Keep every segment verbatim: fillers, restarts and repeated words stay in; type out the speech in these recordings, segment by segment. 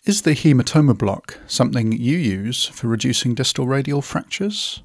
Is the hematoma block something you use for reducing distal radial fractures?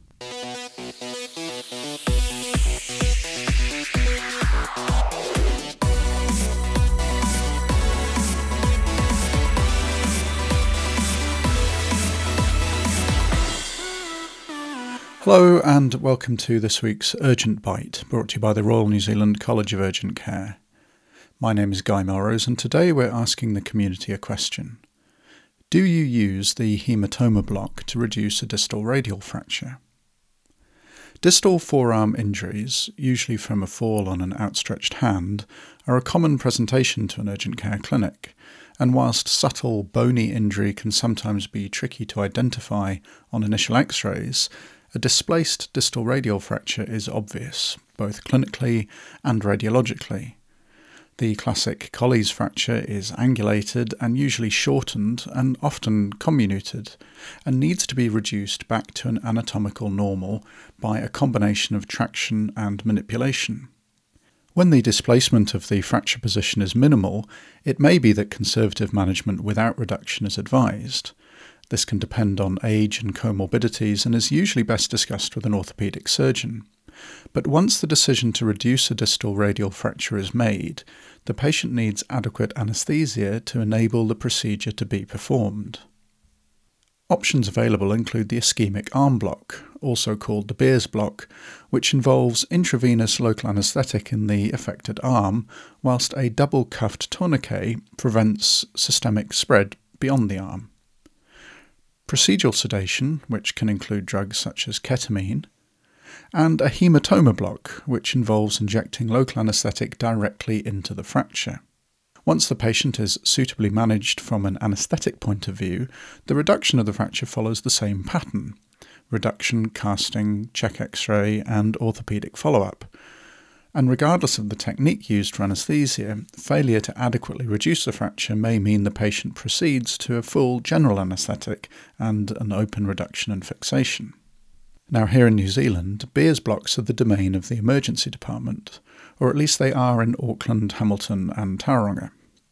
Hello and welcome to this week's Urgent Bite, brought to you by the Royal New Zealand College of Urgent Care. My name is Guy Melrose and today we're asking the community a question. Do you use the hematoma block to reduce a distal radial fracture? Distal forearm injuries, usually from a fall on an outstretched hand, are a common presentation to an urgent care clinic, and whilst subtle bony injury can sometimes be tricky to identify on initial x-rays, a displaced distal radial fracture is obvious, both clinically and radiologically. The classic Colles fracture is angulated and usually shortened and often comminuted, and needs to be reduced back to an anatomical normal by a combination of traction and manipulation. When the displacement of the fracture position is minimal, it may be that conservative management without reduction is advised. This can depend on age and comorbidities and is usually best discussed with an orthopaedic surgeon. But once the decision to reduce a distal radial fracture is made, the patient needs adequate anaesthesia to enable the procedure to be performed. Options available include the ischemic arm block, also called the Beers block, which involves intravenous local anaesthetic in the affected arm, whilst a double-cuffed tourniquet prevents systemic spread beyond the arm. Procedural sedation, which can include drugs such as ketamine, and a hematoma block, which involves injecting local anaesthetic directly into the fracture. Once the patient is suitably managed from an anaesthetic point of view, the reduction of the fracture follows the same pattern: reduction, casting, check x-ray, and orthopaedic follow-up. And regardless of the technique used for anaesthesia, failure to adequately reduce the fracture may mean the patient proceeds to a full general anaesthetic and an open reduction and fixation. Now, here in New Zealand, Beers blocks are the domain of the emergency department, or at least they are in Auckland, Hamilton and Tauranga.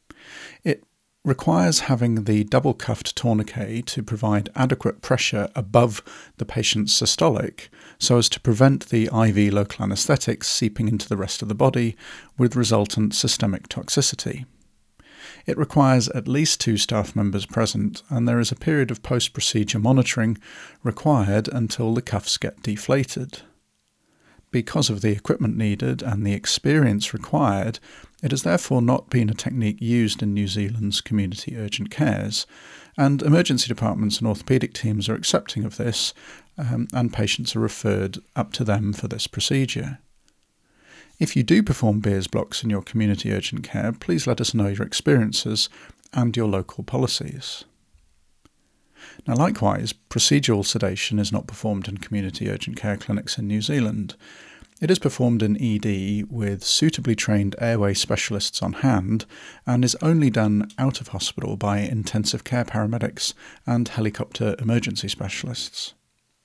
It requires having the double-cuffed tourniquet to provide adequate pressure above the patient's systolic so as to prevent the I V local anaesthetics seeping into the rest of the body with resultant systemic toxicity. It requires at least two staff members present, and there is a period of post-procedure monitoring required until the cuffs get deflated. Because of the equipment needed and the experience required, it has therefore not been a technique used in New Zealand's community urgent cares, and emergency departments and orthopaedic teams are accepting of this, um, and patients are referred up to them for this procedure. If you do perform Beers blocks in your community urgent care, please let us know your experiences and your local policies. Now, likewise, procedural sedation is not performed in community urgent care clinics in New Zealand. It is performed in E D with suitably trained airway specialists on hand and is only done out of hospital by intensive care paramedics and helicopter emergency specialists.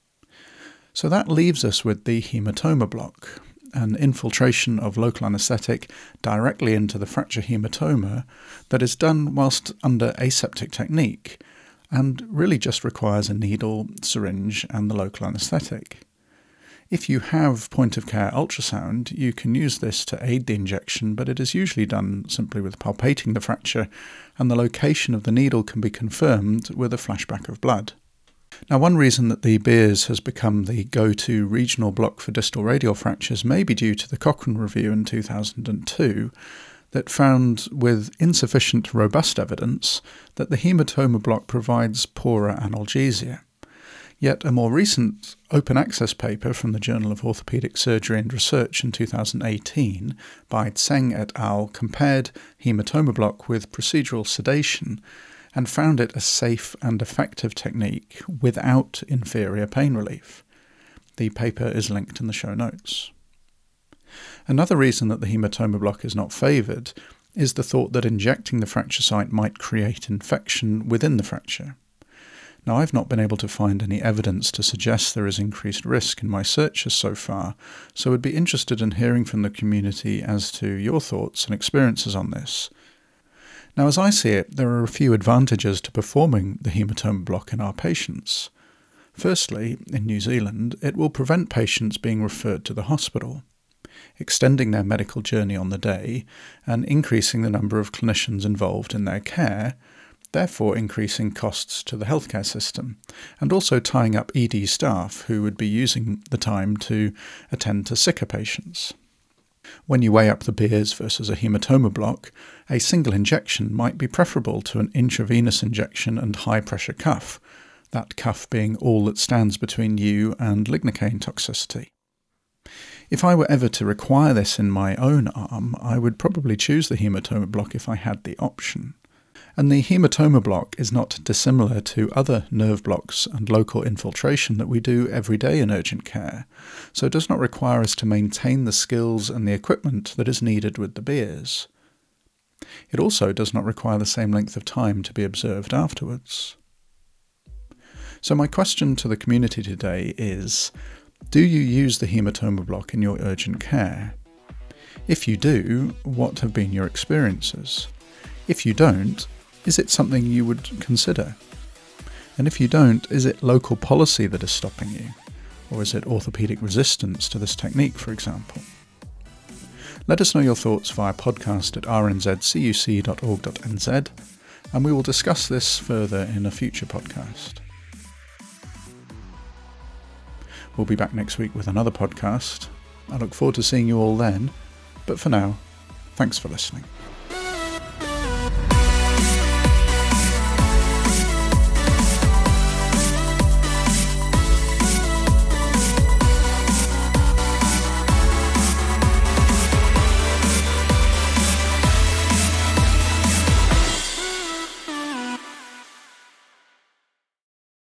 So that leaves us with the hematoma block, an infiltration of local anaesthetic directly into the fracture hematoma that is done whilst under aseptic technique and really just requires a needle, syringe and the local anaesthetic. If you have point-of-care ultrasound, you can use this to aid the injection, but it is usually done simply with palpating the fracture, and the location of the needle can be confirmed with a flashback of blood. Now, one reason that the Beers has become the go-to regional block for distal radial fractures may be due to the Cochrane Review in two thousand two that found, with insufficient robust evidence, that the hematoma block provides poorer analgesia. Yet a more recent open access paper from the Journal of Orthopaedic Surgery and Research in two thousand eighteen by Tseng et al. Compared hematoma block with procedural sedation and found it a safe and effective technique without inferior pain relief. The paper is linked in the show notes. Another reason that the hematoma block is not favoured is the thought that injecting the fracture site might create infection within the fracture. Now, I've not been able to find any evidence to suggest there is increased risk in my searches so far, so I'd be interested in hearing from the community as to your thoughts and experiences on this. Now, as I see it, there are a few advantages to performing the haematoma block in our patients. Firstly, in New Zealand, it will prevent patients being referred to the hospital, extending their medical journey on the day and increasing the number of clinicians involved in their care, therefore increasing costs to the healthcare system, and also tying up E D staff who would be using the time to attend to sicker patients. When you weigh up the beers versus a haematoma block, a single injection might be preferable to an intravenous injection and high-pressure cuff, that cuff being all that stands between you and lignocaine toxicity. If I were ever to require this in my own arm, I would probably choose the haematoma block if I had the option. And the haematoma block is not dissimilar to other nerve blocks and local infiltration that we do every day in urgent care, so it does not require us to maintain the skills and the equipment that is needed with the beers. It also does not require the same length of time to be observed afterwards. So my question to the community today is, do you use the haematoma block in your urgent care? If you do, what have been your experiences? If you don't, is it something you would consider? And if you don't, is it local policy that is stopping you? Or is it orthopaedic resistance to this technique, for example? Let us know your thoughts via podcast at r n z c u c dot org dot n z, and we will discuss this further in a future podcast. We'll be back next week with another podcast. I look forward to seeing you all then, but for now, thanks for listening.